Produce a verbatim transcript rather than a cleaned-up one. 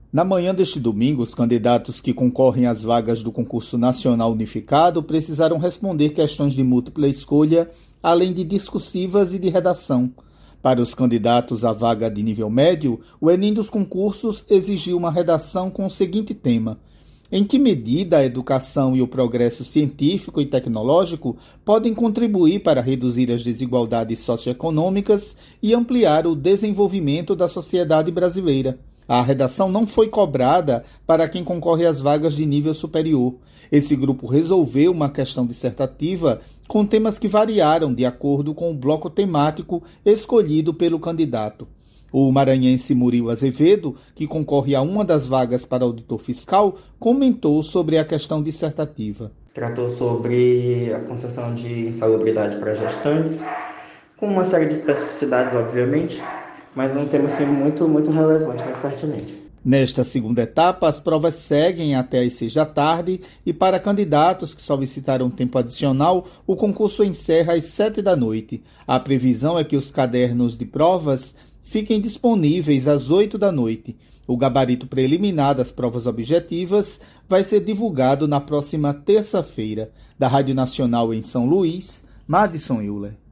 Na manhã deste domingo, os candidatos que concorrem às vagas do concurso nacional unificado precisaram responder questões de múltipla escolha, além de discursivas e de redação. Para os candidatos à vaga de nível médio, o Enem dos concursos exigiu uma redação com o seguinte tema: em que medida a educação e o progresso científico e tecnológico podem contribuir para reduzir as desigualdades socioeconômicas e ampliar o desenvolvimento da sociedade brasileira? A redação não foi cobrada para quem concorre às vagas de nível superior. Esse grupo resolveu uma questão dissertativa com temas que variaram de acordo com o bloco temático escolhido pelo candidato. O maranhense Murilo Azevedo, que concorre a uma das vagas para auditor fiscal, comentou sobre a questão dissertativa. Tratou sobre a concessão de insalubridade para gestantes, com uma série de especificidades, obviamente, mas um tema assim, muito, muito relevante, muito pertinente. Nesta segunda etapa, as provas seguem até às seis da tarde e para candidatos que solicitaram tempo adicional, o concurso encerra às sete da noite. A previsão é que os cadernos de provas fiquem disponíveis às oito da noite. O gabarito preliminar das provas objetivas vai ser divulgado na próxima terça-feira. Da Rádio Nacional em São Luís, Madison Euler.